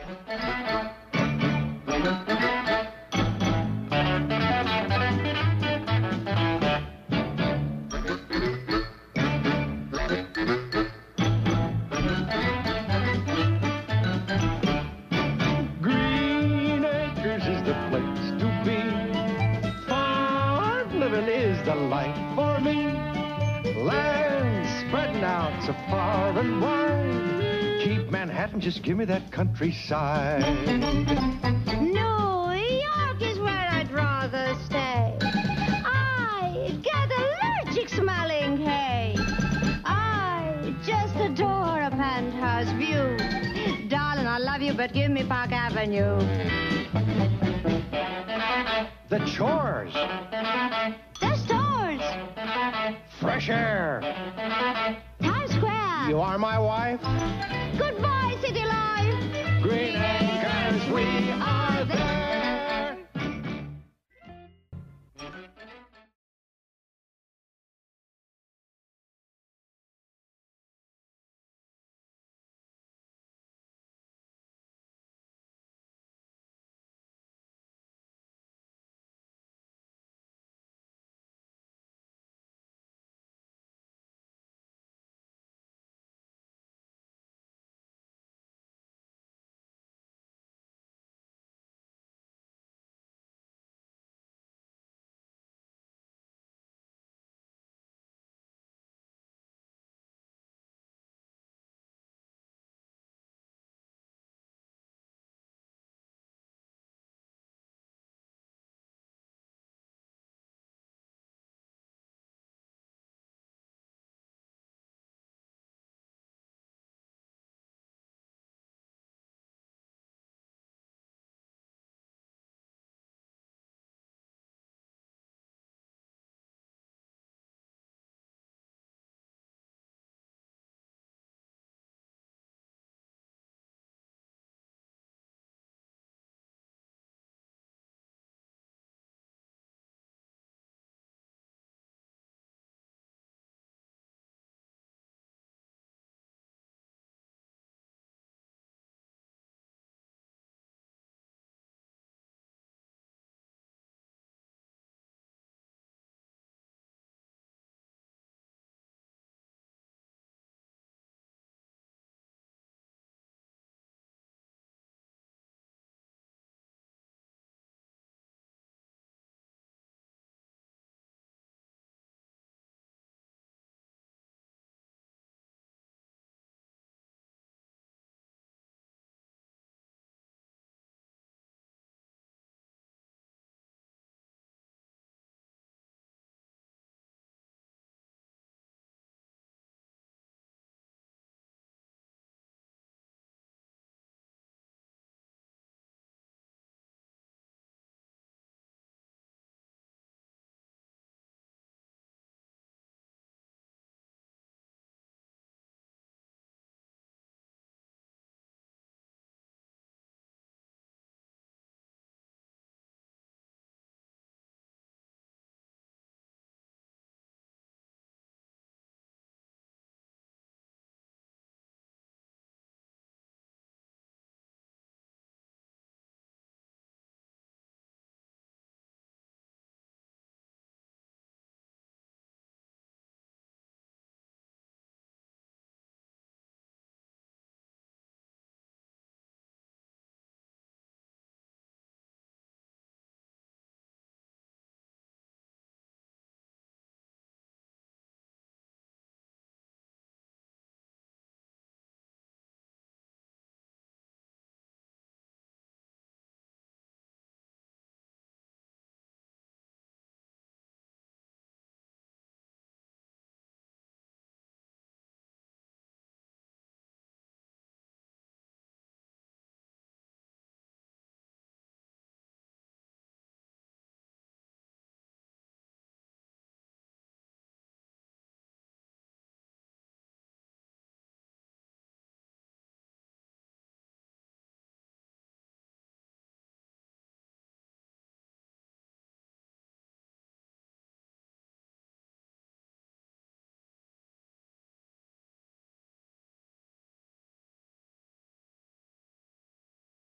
Green Acres is the place to be. Farm living is the life for me. Land spreading out so far and wide. Keep Manhattan, just give me that countryside. New York is where I'd rather stay. I get allergic smelling hay. I just adore a penthouse view. Darling, I love you, but give me Park Avenue. The chores, The stores, fresh air. Times Square. You are my wife. Goodbye, city life. Green Acres, we are